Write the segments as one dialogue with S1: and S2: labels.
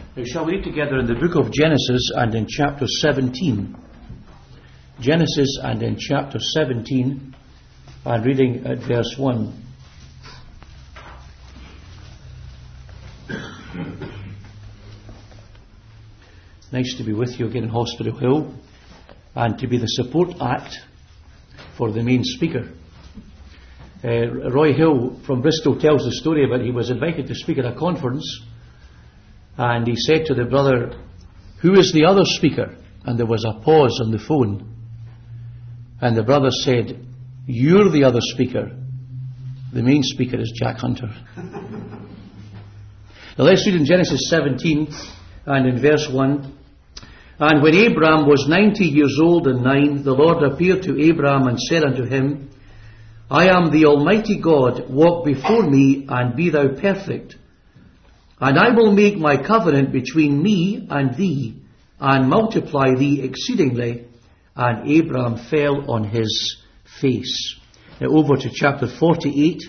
S1: Now, shall we read together in the book of Genesis and in chapter 17? Genesis and in chapter 17, and reading at verse 1. Nice to be with you again in Hospital Hill and to be the support act for the main speaker. Roy Hill from Bristol tells the story about he was invited to speak at a conference, and he said to the brother, "Who is the other speaker?" And there was a pause on the phone, and the brother said, "You're the other speaker. The main speaker is Jack Hunter." Now let's read in Genesis 17 and in verse 1. "And when Abram was 90 years old and 9, the Lord appeared to Abram and said unto him, I am the Almighty God, walk before me and be thou perfect. And I will make my covenant between me and thee, and multiply thee exceedingly. And Abram fell on his face." Now over to chapter 48.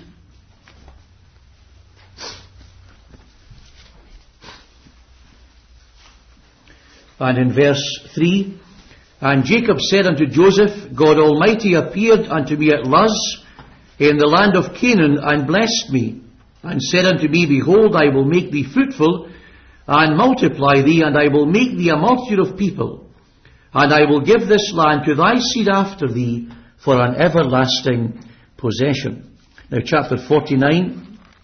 S1: And in verse 3, "And Jacob said unto Joseph, God Almighty appeared unto me at Luz in the land of Canaan, and blessed me, and said unto me, Behold, I will make thee fruitful, and multiply thee, and I will make thee a multitude of people, and I will give this land to thy seed after thee for an everlasting possession." Now chapter 49.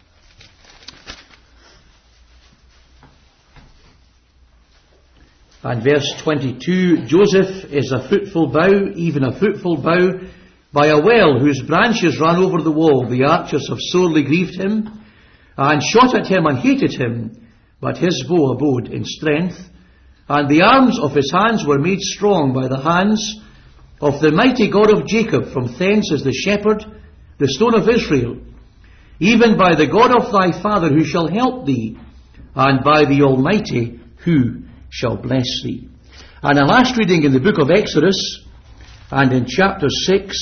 S1: And verse 22, "Joseph is a fruitful bough, even a fruitful bough, by a well whose branches ran over the wall. The archers have sorely grieved him, and shot at him and hated him, but his bow abode in strength. And the arms of his hands were made strong by the hands of the mighty God of Jacob. From thence is the shepherd, the stone of Israel, even by the God of thy father who shall help thee, and by the Almighty who shall bless thee." And a last reading in the book of Exodus and in chapter 6.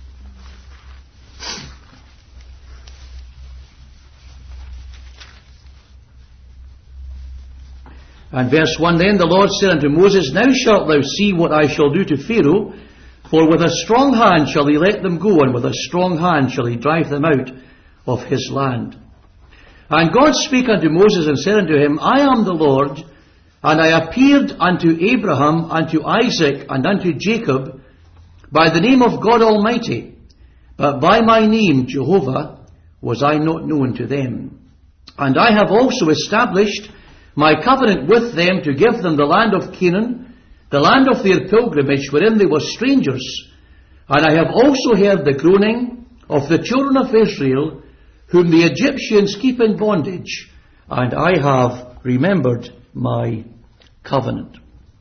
S1: And verse 1, "Then the Lord said unto Moses, Now shalt thou see what I shall do to Pharaoh, for with a strong hand shall he let them go, and with a strong hand shall he drive them out of his land. And God spake unto Moses and said unto him, I am the Lord, and I appeared unto Abraham, unto Isaac, and unto Jacob, by the name of God Almighty, but by my name Jehovah was I not known to them. And I have also established my covenant with them to give them the land of Canaan, the land of their pilgrimage, wherein they were strangers. And I have also heard the groaning of the children of Israel, whom the Egyptians keep in bondage, and I have remembered my covenant."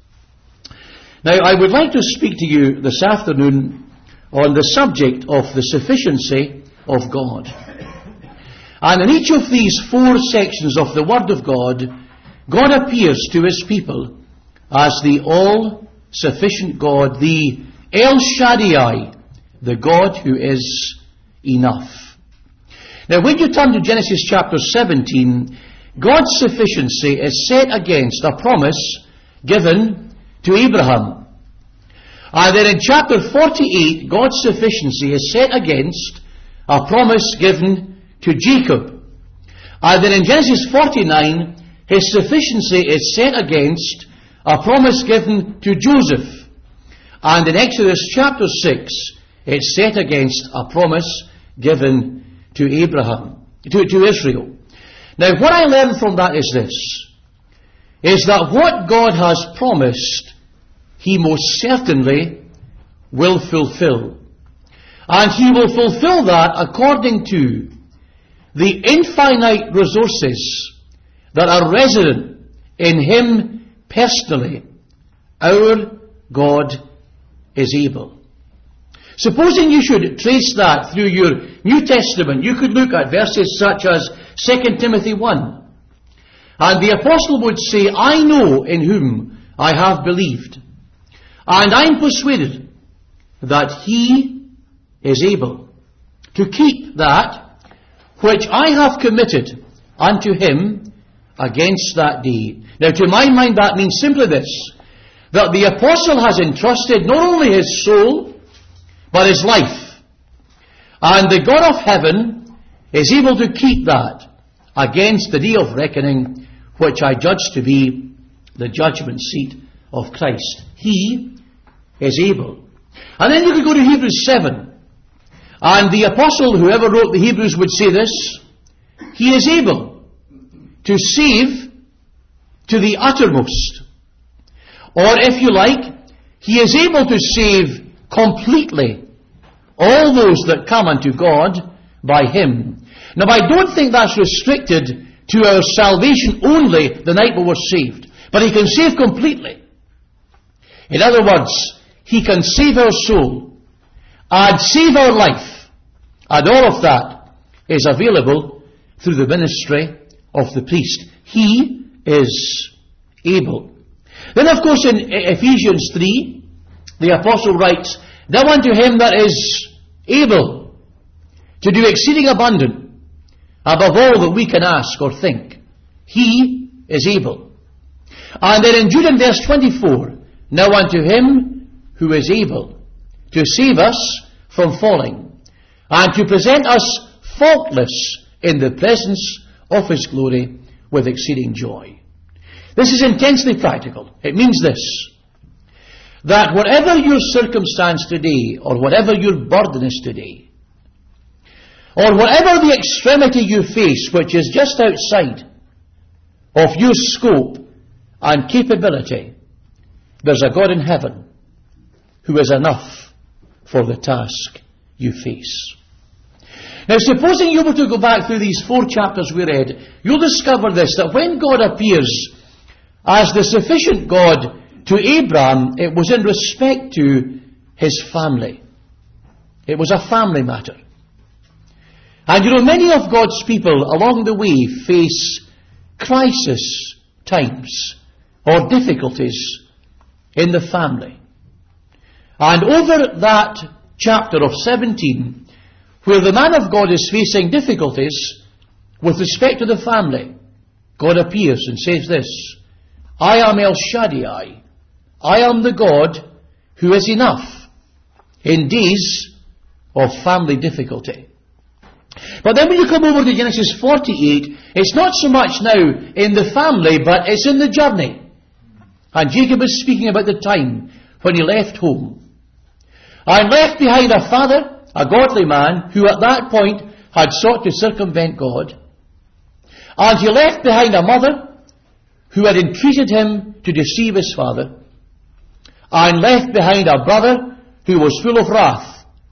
S1: Now, I would like to speak to you this afternoon on the subject of the sufficiency of God. And in each of these four sections of the Word of God, God appears to His people as the all-sufficient God, the El Shaddai, the God who is enough. Now, when you turn to Genesis chapter 17, God's sufficiency is set against a promise given to Abraham. And then in chapter 48, God's sufficiency is set against a promise given to Jacob. And then in Genesis 49, His sufficiency is set against a promise given to Joseph. And in Exodus chapter 6, it's set against a promise given to Abraham, to Israel. Now, what I learn from that is this, is that what God has promised, He most certainly will fulfill. And He will fulfill that according to the infinite resources that are resident in Him personally. Our God is able. Supposing you should trace that through your New Testament, you could look at verses such as 2 Timothy 1. And the apostle would say, I know in whom I have believed, and I'm persuaded that He is able to keep that which I have committed unto Him against that day. Now, to my mind, that means simply this, that the apostle has entrusted not only his soul, but his life. And the God of heaven is able to keep that against the day of reckoning, which I judge to be the judgment seat of Christ. He is able. And then you could go to Hebrews 7. And the apostle, whoever wrote the Hebrews, would say this: he is able to save to the uttermost. Or if you like, he is able to save completely all those that come unto God by him. Now, I don't think that's restricted to our salvation only the night we were saved. But he can save completely. In other words, he can save our soul and save our life. And all of that is available through the ministry of the priest. He is able. Then, of course, in Ephesians 3, the apostle writes, now unto him that is able to do exceeding abundant above all that we can ask or think. He is able. And then in Jude in verse 24, now unto him who is able to save us from falling and to present us faultless in the presence of his glory with exceeding joy. This is intensely practical. It means this, that whatever your circumstance today, or whatever your burden is today, or whatever the extremity you face, which is just outside of your scope and capability, there's a God in heaven who is enough for the task you face. Now, supposing you were to go back through these 4 chapters we read, you'll discover this, that when God appears as the sufficient God to Abraham, it was in respect to his family. It was a family matter. And you know, many of God's people along the way face crisis times or difficulties in the family. And over that chapter of 17, where the man of God is facing difficulties with respect to the family, God appears and says this: I am El Shaddai. I am the God who is enough in days of family difficulty. But then when you come over to Genesis 48, it's not so much now in the family, but it's in the journey. And Jacob is speaking about the time when he left home. And left behind a father, a godly man, who at that point had sought to circumvent God. And he left behind a mother who had entreated him to deceive his father. And left behind a brother who was full of wrath.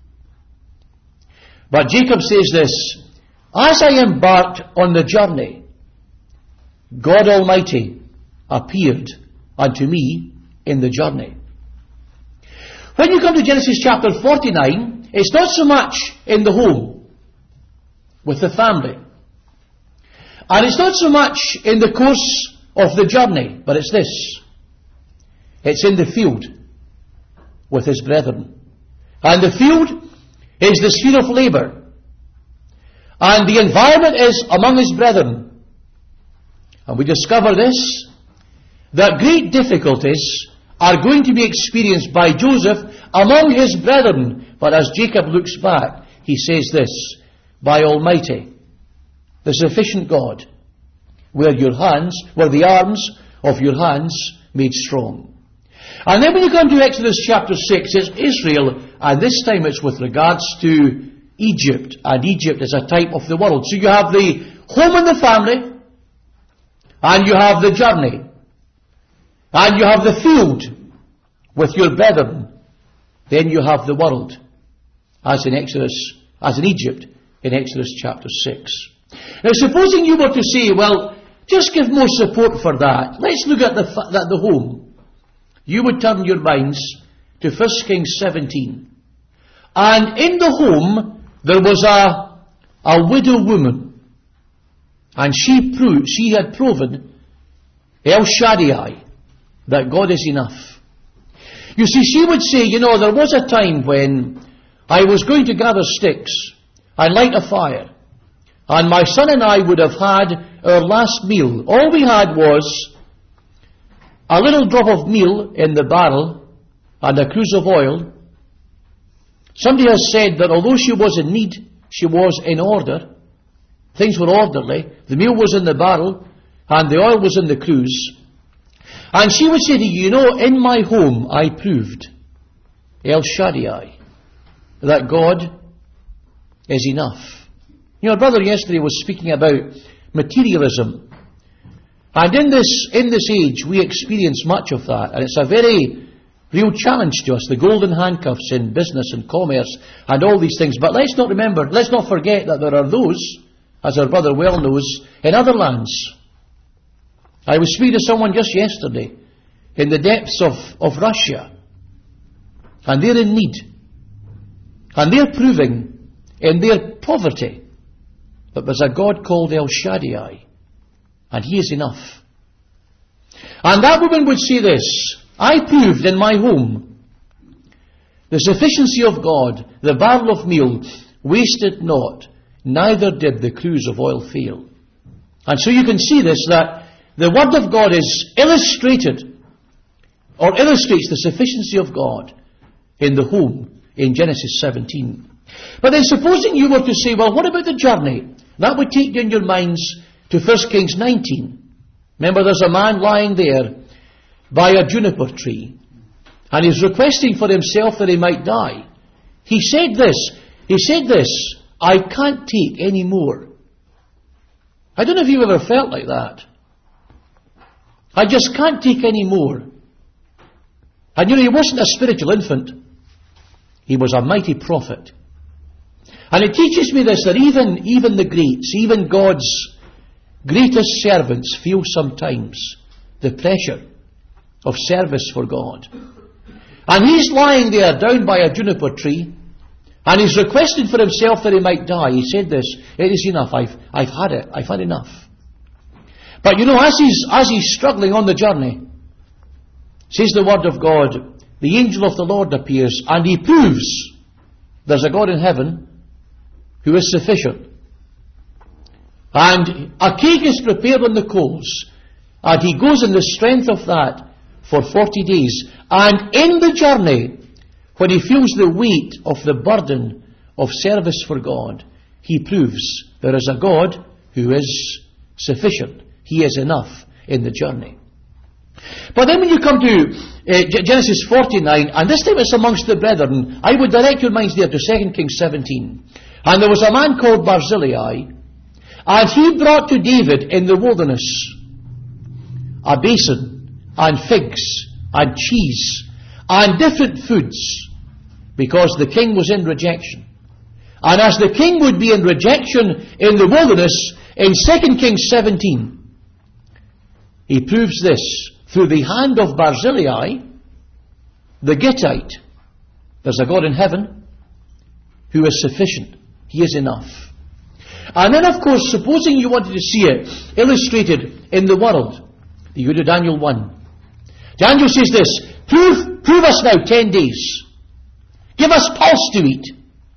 S1: But Jacob says this: as I embarked on the journey, God Almighty appeared unto me in the journey. When you come to Genesis chapter 49, it's not so much in the home with the family. And it's not so much in the course of the journey, but it's this: it's in the field with his brethren. And the field is the sphere of labour. And the environment is among his brethren. And we discover this, that great difficulties are going to be experienced by Joseph among his brethren. But as Jacob looks back, he says this: by Almighty, the sufficient God, were the arms of your hands made strong. And then when you come to Exodus chapter 6, it's Israel, and this time it's with regards to Egypt, and Egypt is a type of the world. So you have the home and the family, and you have the journey, and you have the field with your brethren, then you have the world, as in Egypt, in Exodus chapter 6. Now, supposing you were to say, well, just give more support for that, let's look at the home. You would turn your minds to 1 Kings 17. And in the home, there was a widow woman. And she had proven, El Shaddai, that God is enough. You see, she would say, there was a time when I was going to gather sticks and light a fire. and my son and I would have had our last meal. All we had was a little drop of meal in the barrel and a cruse of oil. Somebody has said that although she was in need, she was in order. Things were orderly. The meal was in the barrel and the oil was in the cruse. And she would say to you, you know, in my home I proved, El Shaddai, that God is enough. You know, our brother yesterday was speaking about materialism. And in this age we experience much of that. And it's a very real challenge to us, the golden handcuffs in business and commerce and all these things. But let's not forget that there are those, as our brother well knows, in other lands. I was speaking to someone just yesterday in the depths of Russia, and they're in need, and they're proving in their poverty that there's a God called El Shaddai, and He is enough. And that woman would say this: I proved in my home the sufficiency of God. The barrel of meal wasted not, neither did the cruse of oil fail. And so you can see this, that the Word of God is illustrates the sufficiency of God in the home in Genesis 17. But then supposing you were to say, well, what about the journey? That would take you in your minds to 1 Kings 19. Remember, there's a man lying there by a juniper tree, and he's requesting for himself that he might die. He said this, I can't take any more. I don't know if you've ever felt like that. I just can't take any more. And you know, he wasn't a spiritual infant. He was a mighty prophet. And it teaches me this, that even the greats, even God's greatest servants feel sometimes the pressure of service for God. And he's lying there down by a juniper tree, and he's requested for himself that he might die. He said this, it is enough, I've had it, I've had enough. But you know, as he's struggling on the journey, says the Word of God, the angel of the Lord appears, and he proves there's a God in heaven who is sufficient. And a cake is prepared on the coals, and he goes in the strength of that for 40 days. And in the journey, when he feels the weight of the burden of service for God, he proves there is a God who is sufficient. He is enough in the journey. But then when you come to Genesis 49, and this time it's amongst the brethren, I would direct your minds there to 2 Kings 17. And there was a man called Barzillai, and he brought to David in the wilderness a basin, and figs, and cheese, and different foods, because the king was in rejection. And as the king would be in rejection in the wilderness, in 2 Kings 17, he proves this through the hand of Barzillai, the Gittite. There's a God in heaven who is sufficient. He is enough. And then, of course, supposing you wanted to see it illustrated in the world, you go to Daniel 1. Daniel says this, prove us now 10 days. Give us pulse to eat.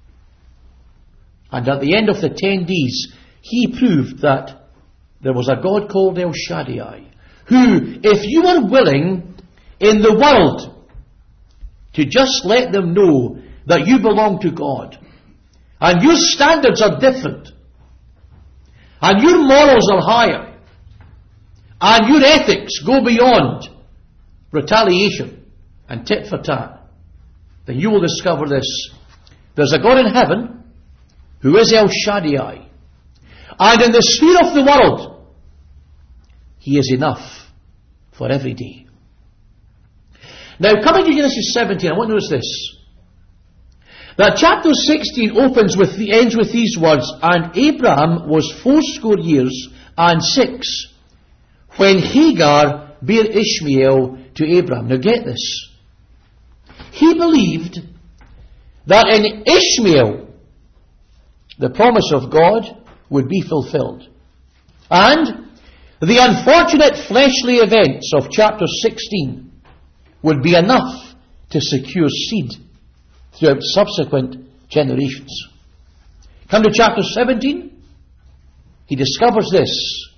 S1: And at the end of the 10 days, he proved that there was a God called El Shaddai, who, if you are willing in the world to just let them know that you belong to God, and your standards are different, and your morals are higher, and your ethics go beyond retaliation and tit for tat, then you will discover this. There's a God in heaven who is El Shaddai, and in the sphere of the world, He is enough for every day. Now, coming to Genesis 17, I want to notice this. That chapter 16 ends with these words, and Abraham was 80 years and 6 when Hagar bare Ishmael to Abraham. Now get this. He believed that in Ishmael the promise of God would be fulfilled. And the unfortunate fleshly events of chapter 16 would be enough to secure seed throughout subsequent generations. Come to chapter 17, he discovers this: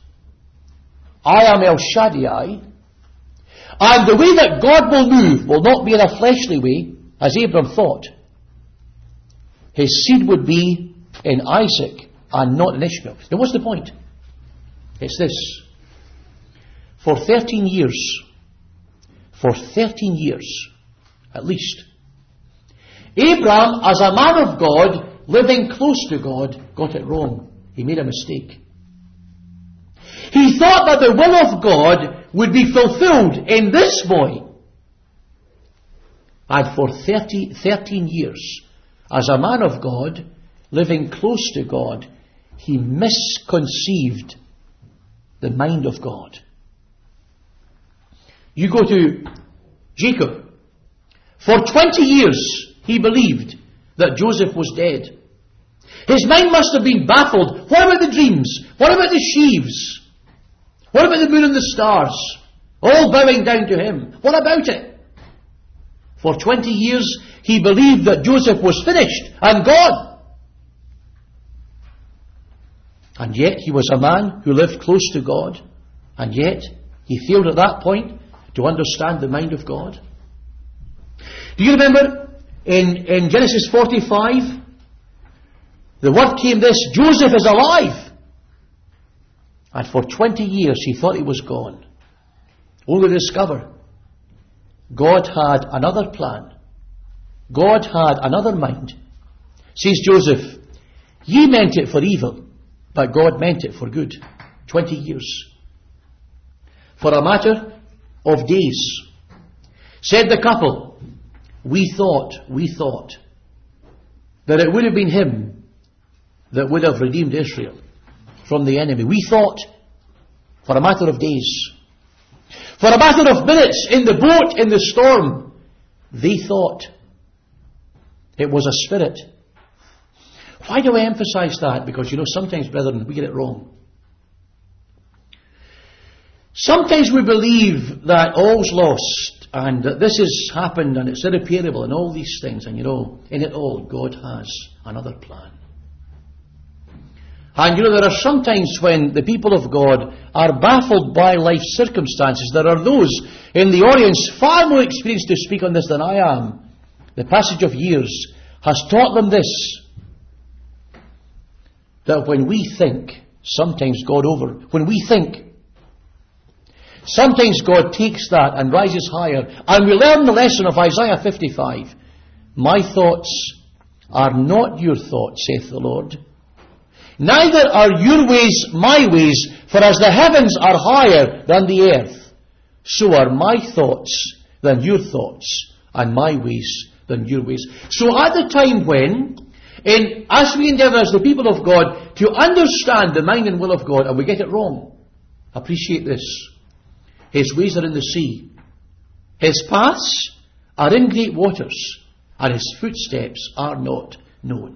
S1: I am El Shaddai, and the way that God will move will not be in a fleshly way, as Abraham thought. His seed would be in Isaac and not in Ishmael. Now what's the point? It's this. For 13 years, at least, Abraham, as a man of God, living close to God, got it wrong. He made a mistake. He thought that the will of God would be fulfilled in this boy. And for 13 years, as a man of God, living close to God, he misconceived the mind of God. You go to Jacob. For 20 years, he believed that Joseph was dead. His mind must have been baffled. What about the dreams? What about the sheaves? What about the moon and the stars? All bowing down to him. What about it? For 20 years, he believed that Joseph was finished and gone. And yet, he was a man who lived close to God. And yet, he failed at that point to understand the mind of God. Do you remember in Genesis 45, the word came this: Joseph is alive. And for 20 years he thought he was gone. Only to discover God had another plan. God had another mind. Says Joseph, ye meant it for evil, but God meant it for good. 20 years. For a matter of days. Said the couple, we thought that it would have been him that would have redeemed Israel from the enemy. We thought, for a matter of days, for a matter of minutes in the boat, in the storm, they thought it was a spirit. Why do I emphasize that? Because sometimes, brethren, we get it wrong. Sometimes we believe that all's lost and that this has happened and it's irreparable and all these things, and in it all, God has another plan. And there are some times when the people of God are baffled by life circumstances. There are those in the audience far more experienced to speak on this than I am. The passage of years has taught them this: that when we think, sometimes sometimes God takes that and rises higher. And we learn the lesson of Isaiah 55. My thoughts are not your thoughts, saith the Lord. Neither are your ways my ways, for as the heavens are higher than the earth, so are my thoughts than your thoughts, and my ways than your ways. So at the time when, as we endeavour as the people of God to understand the mind and will of God, and we get it wrong, appreciate this: His ways are in the sea, His paths are in great waters, and His footsteps are not known.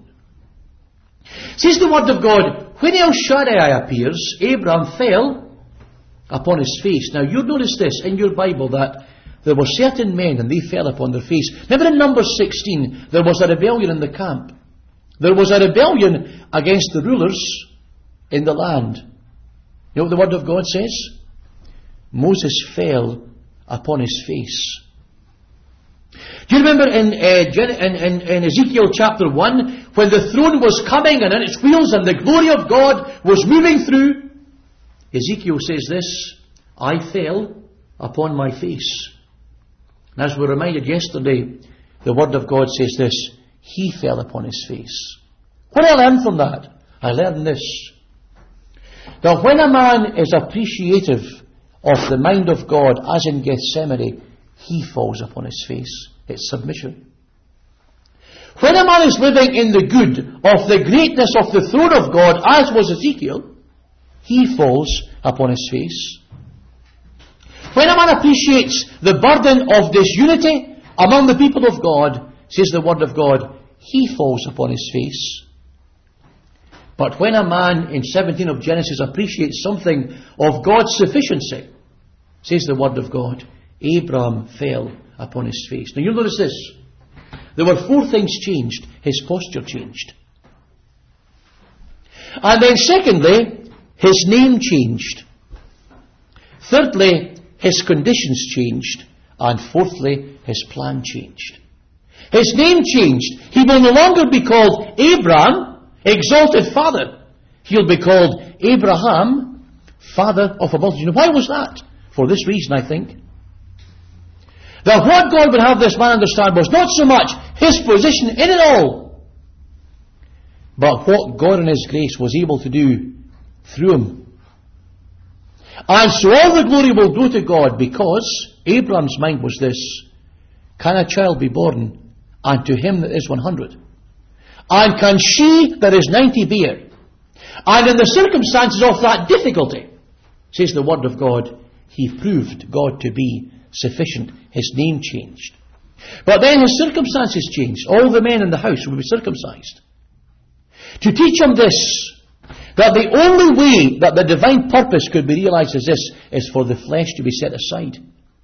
S1: Says the word of God, when El Shaddai appears, Abraham fell upon his face. Now you'll notice this in your Bible, that there were certain men and they fell upon their face. Remember in Numbers 16, there was a rebellion in the camp. There was a rebellion against the rulers in the land. You know what the word of God says? Moses fell upon his face. Do you remember in Ezekiel chapter 1, when the throne was coming and in its wheels and the glory of God was moving through? Ezekiel says this: I fell upon my face. And as we were reminded yesterday, the word of God says this: he fell upon his face. What did I learn from that? I learned this: that when a man is appreciative of the mind of God, as in Gethsemane, he falls upon his face. It's submission. When a man is living in the good of the greatness of the throne of God, as was Ezekiel, he falls upon his face. When a man appreciates the burden of disunity among the people of God, says the word of God, he falls upon his face. But when a man in 17 of Genesis appreciates something of God's sufficiency, says the word of God, Abraham fell upon his face. Now you'll notice this: there were 4 things changed. His posture changed. And then secondly, his name changed. Thirdly, his conditions changed. And fourthly, his plan changed. His name changed. He will no longer be called Abraham, exalted father. He'll be called Abraham, father of a multitude. Why was that? For this reason, I think. That what God would have this man understand was not so much his position in it all, but what God in his grace was able to do through him. And so all the glory will go to God, because Abraham's mind was this: can a child be born unto him that is 100? And can she that is 90 bear? And in the circumstances of that difficulty, says the Word of God, he proved God to be sufficient. His name changed. But then his circumstances changed. All the men in the house will be circumcised. To teach him this, that the only way that the divine purpose could be realized is this, is for the flesh to be set aside.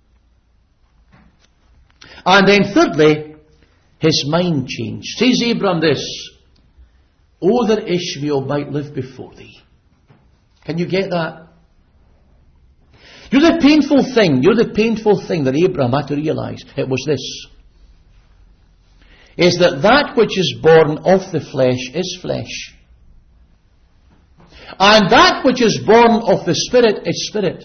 S1: And then thirdly, his mind changed. Says Abraham this: "O that Ishmael might live before thee." Can you get that? You're the painful thing that Abraham had to realize. It was this: is that which is born of the flesh is flesh. And that which is born of the Spirit is spirit.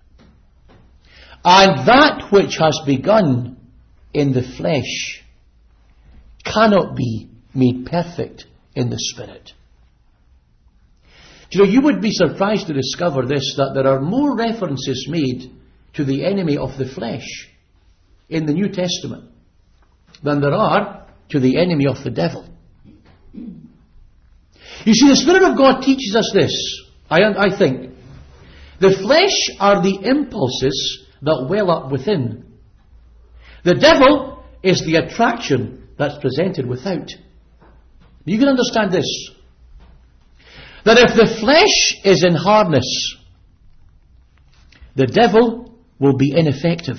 S1: And that which has begun in the flesh cannot be made perfect in the Spirit. Do you know, you would be surprised to discover this, that there are more references made to the enemy of the flesh in the New Testament than there are to the enemy of the devil. You see, the Spirit of God teaches us this, I think. The flesh are the impulses that well up within. The devil is the attraction that's presented without. You can understand this: that if the flesh is in harness, the devil will be ineffective.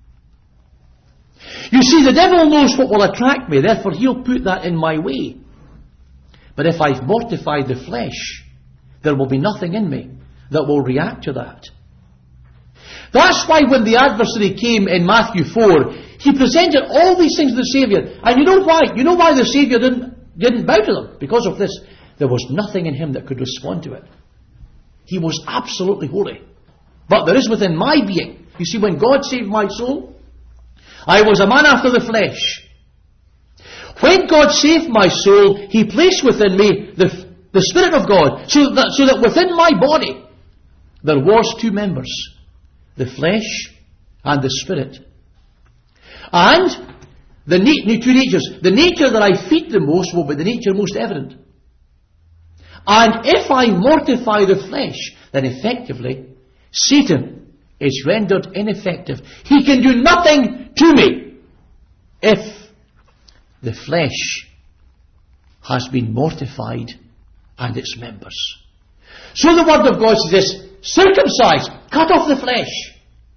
S1: You see, the devil knows what will attract me, therefore he'll put that in my way. But if I mortify the flesh, there will be nothing in me that will react to that. That's why when the adversary came in Matthew 4, he presented all these things to the Saviour. And you know why? You know why the Saviour didn't bow to them? Because of this. There was nothing in him that could respond to it. He was absolutely holy. But there is within my being. You see, when God saved my soul, I was a man after the flesh. When God saved my soul, He placed within me the Spirit of God, so that within my body there was two members, the flesh and the Spirit. And the two natures. The nature that I feed the most will be the nature most evident. And if I mortify the flesh, then effectively Satan is rendered ineffective. He can do nothing to me if the flesh has been mortified and its members. So the Word of God says this: circumcise, cut off the flesh.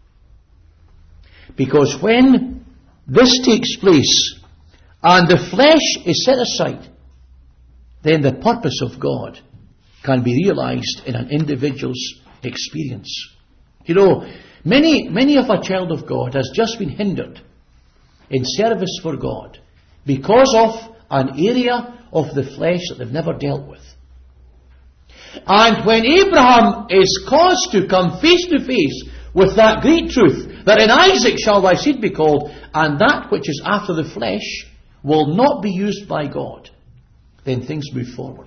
S1: Because when this takes place and the flesh is set aside, then the purpose of God can be realized in an individual's experience. You know, many of a child of God has just been hindered in service for God because of an area of the flesh that they've never dealt with. And when Abraham is caused to come face to face with that great truth, that in Isaac shall thy seed be called, and that which is after the flesh will not be used by God, then things move forward.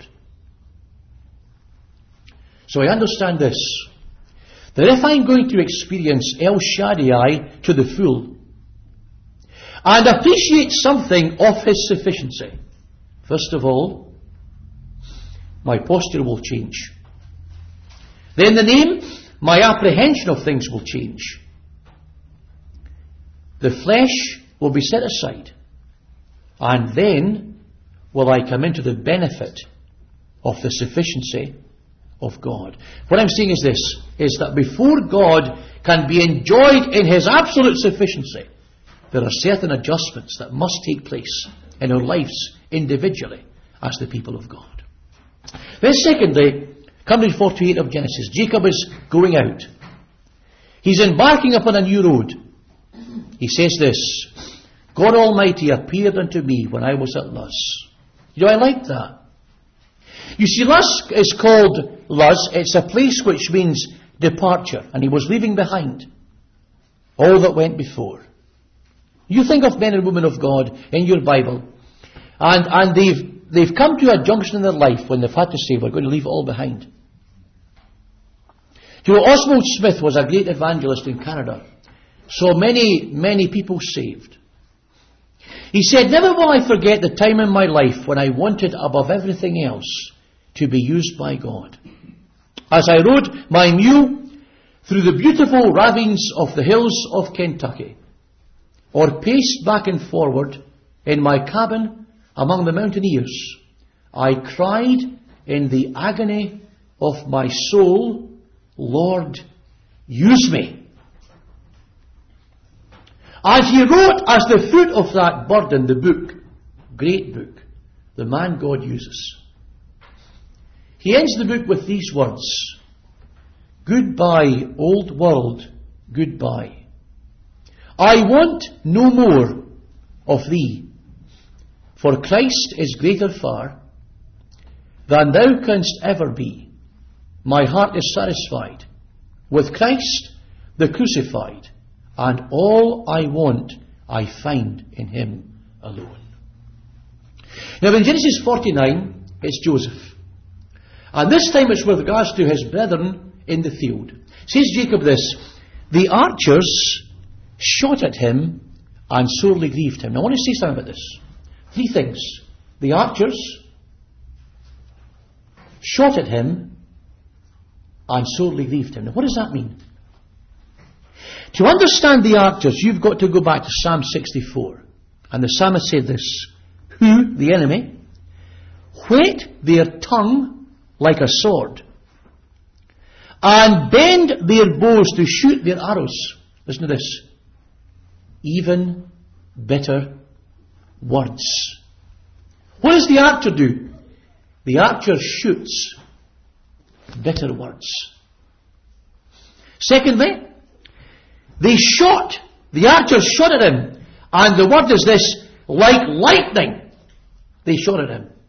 S1: So I understand this, that if I'm going to experience El Shaddai to the full, and appreciate something of His sufficiency, first of all, my posture will change. Then the name, my apprehension of things will change. The flesh will be set aside. And then will I come into the benefit of the sufficiency of God. What I'm saying is this, is that before God can be enjoyed in His absolute sufficiency, there are certain adjustments that must take place in our lives individually as the people of God. Then secondly, Come to 48 of Genesis. Jacob is going out. He's embarking upon a new road. He says this, God Almighty appeared unto me when I was at Luz. I like that. You see, Luz is called Luz. It's a place which means departure. And he was leaving behind all that went before. You think of men and women of God in your Bible, and they've come to a junction in their life when they've had to say, we're going to leave it all behind. Oswald Smith was a great evangelist in Canada. So many people saved. He said, never will I forget the time in my life when I wanted above everything else to be used by God. As I rode my mule through the beautiful ravines of the hills of Kentucky, or paced back and forward in my cabin among the mountaineers, I cried in the agony of my soul, Lord, use me. And he wrote as the fruit of that burden the book, great book, The Man God Uses. He ends the book with these words, goodbye, old world, goodbye. I want no more of thee, for Christ is greater far than thou canst ever be. My heart is satisfied with Christ the crucified, and all I want I find in him alone. Now in Genesis 49, it's Joseph. And this time it's with regards to his brethren in the field. Says Jacob this, the archers shot at him and sorely grieved him. Now I want to say something about this. 3 things. The archers shot at him and sorely grieved him. Now what does that mean? To understand the archers, you've got to go back to Psalm 64. And the psalmist said this, who, the enemy, whet their tongue like a sword, and bend their bows to shoot their arrows. Listen to this. Even bitter words. What does the archer do? The archer shoots bitter words. Secondly, the archers shot at him, and the word is this, like lightning. They shot at him.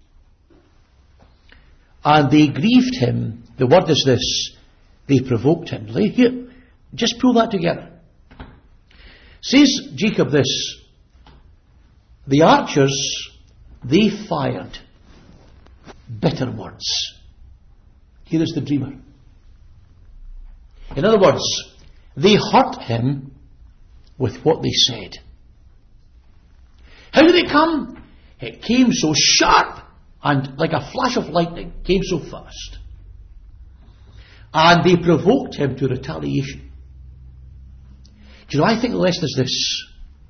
S1: And they grieved him. The word is this, they provoked him. Here, just pull that together. Says Jacob this, the archers, they fired bitter words. Here is the dreamer. In other words, they hurt him with what they said. How did it come? It came so sharp and like a flash of lightning, came so fast. And they provoked him to retaliation. Do you know, I think the lesson is this.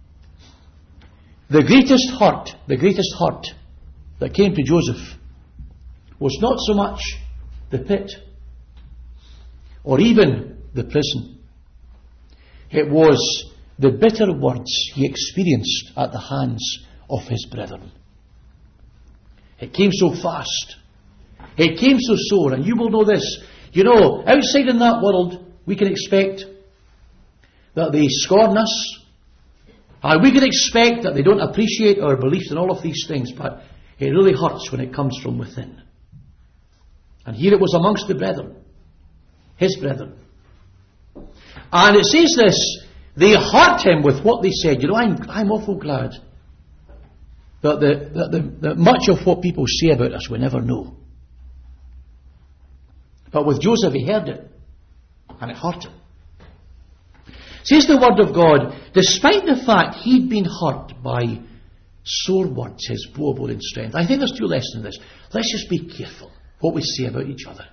S1: The greatest hurt that came to Joseph was not so much the pit or even the prison. It was the bitter words he experienced at the hands of his brethren. It came so fast. It came so sore. And you will know this. You know, outside in that world, we can expect that they scorn us. And we can expect that they don't appreciate our beliefs and all of these things. But it really hurts when it comes from within. And here it was amongst the brethren. His brethren. And it says this, they hurt him with what they said. You know, I'm awful glad that much of what people say about us we never know. But with Joseph, he heard it, and it hurt him. Says the word of God, despite the fact he'd been hurt by sore words, his bow bore in strength. I think there's 2 lessons in this. Let's just be careful what we say about each other.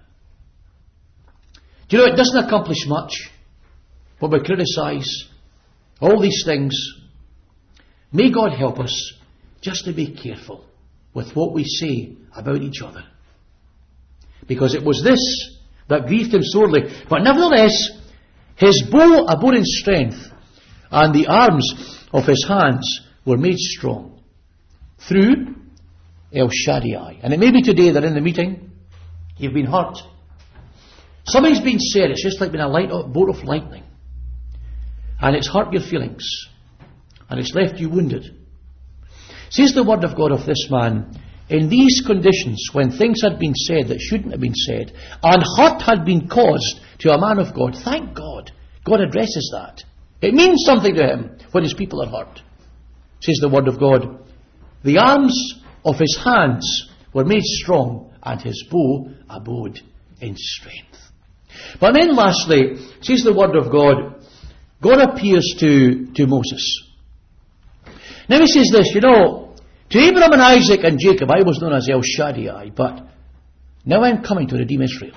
S1: Do you know, it doesn't accomplish much when we criticise all these things. May God help us just to be careful with what we say about each other. Because it was this that grieved him sorely. But nevertheless, his bow abode in strength, and the arms of his hands were made strong through El Shaddai. And it may be today that in the meeting You've been hurt. Something's been said. It's just like being a bolt of lightning. And it's hurt your feelings. And it's left you wounded. Says the word of God of this man, in these conditions, when things had been said that shouldn't have been said, and hurt had been caused to a man of God, thank God, God addresses that. It means something to him when his people are hurt. Says the word of God, the arms of his hands were made strong, and his bow abode in strength. But then lastly, says the word of God, God appears to Moses. Now he says this, to Abraham and Isaac and Jacob, I was known as El Shaddai, but now I'm coming to redeem Israel.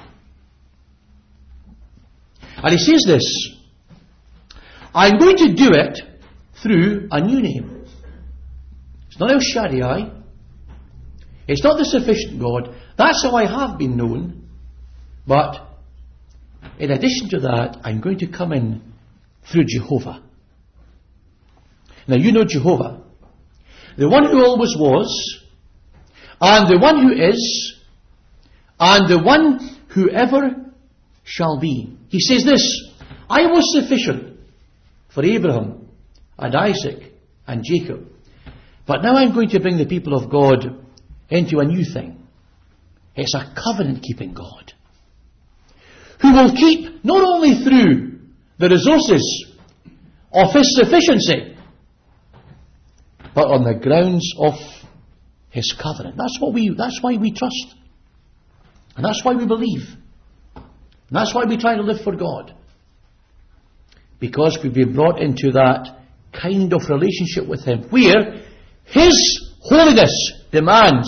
S1: And he says this, I'm going to do it through a new name. It's not El Shaddai. It's not the sufficient God. That's how I have been known. But in addition to that, I'm going to come in through Jehovah. Now you know Jehovah. The one who always was, and the one who is, and the one who ever shall be. He says this, I was sufficient for Abraham and Isaac and Jacob. But now I'm going to bring the people of God into a new thing. It's a covenant-keeping God who will keep not only through the resources of his sufficiency, but on the grounds of his covenant. That's why we trust. And that's why we believe. And that's why we try to live for God. Because we've been brought into that kind of relationship with him, where his holiness demands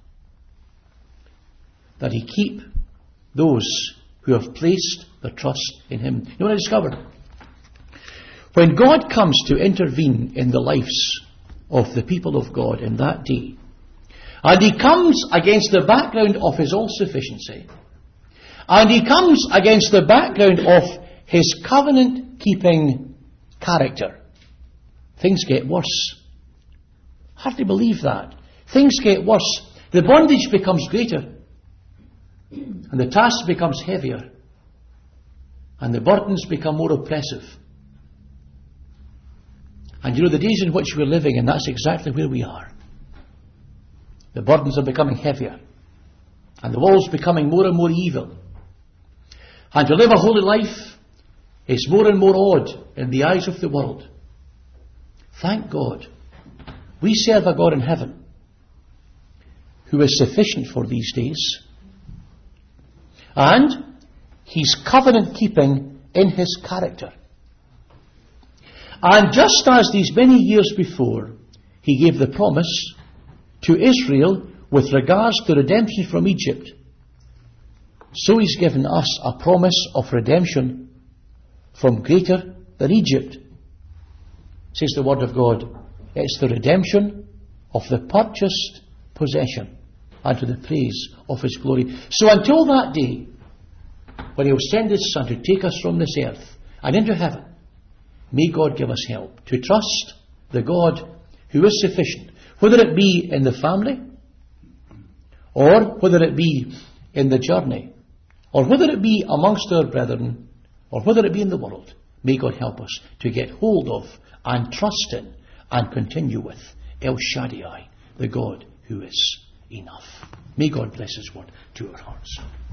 S1: that he keep those who have placed their trust in him. You know what I discovered? When God comes to intervene in the lives of the people of God in that day, and he comes against the background of his all-sufficiency, and he comes against the background of his covenant-keeping character, things get worse. Hardly believe that. Things get worse. The bondage becomes greater, and the task becomes heavier, and the burdens become more oppressive. And the days in which we're living in, that's exactly where we are. The burdens are becoming heavier, and the walls becoming more and more evil. And to live a holy life is more and more odd in the eyes of the world. Thank God, we serve a God in heaven who is sufficient for these days, and he's covenant keeping in his character. And just as these many years before he gave the promise to Israel with regards to redemption from Egypt, so he's given us a promise of redemption from greater than Egypt. Says the word of God, it's the redemption of the purchased possession unto the praise of his glory. So until that day, when he will send his Son to take us from this earth and into heaven, may God give us help to trust the God who is sufficient, whether it be in the family, or whether it be in the journey, or whether it be amongst our brethren, or whether it be in the world. May God help us to get hold of and trust in and continue with El Shaddai, the God who is enough. May God bless his word to our hearts.